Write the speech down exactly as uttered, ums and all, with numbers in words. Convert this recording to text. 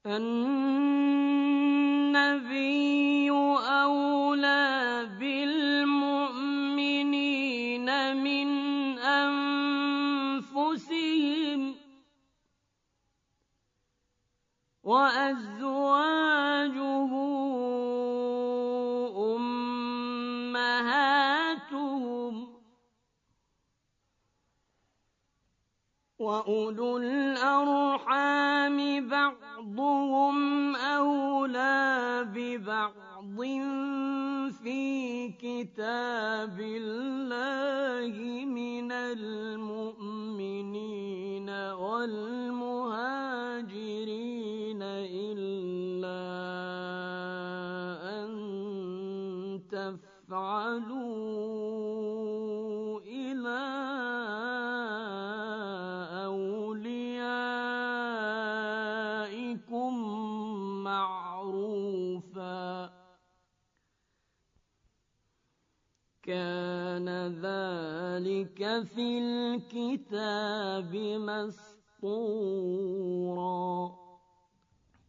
النبي أولى بالمؤمنين من أنفسهم وأزواجه أمهاتهم وأولو الأرحام بعضهم أولى ببعض في كتاب الله من المؤمنين والمهاجرين إلا أن تفعلوا إلى أوليائكم معروفا كان ذلك في الكتاب مسطورا